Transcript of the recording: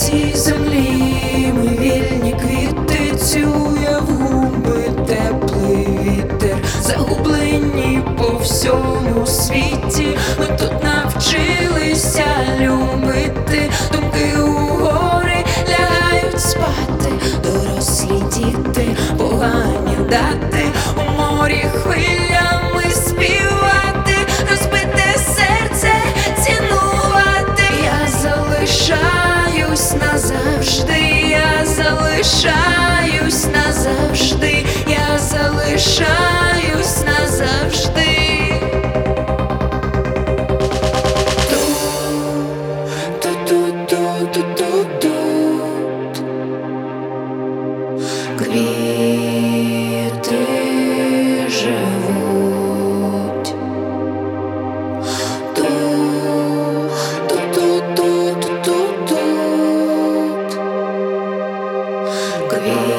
цій землі ми вільні, квіти цілує в губи теплий вітер, загублені по всьому світі. Ми тут навчилися любити, думки у гори лягають спати, дорослі діти, погані дати, у морі хвилями співати, розбите серце цінувати. Я залишаюсь назавжди, я залишаюсь назавжди, я залишаюсь назавжди. Тут квіти живуть. Тут квіти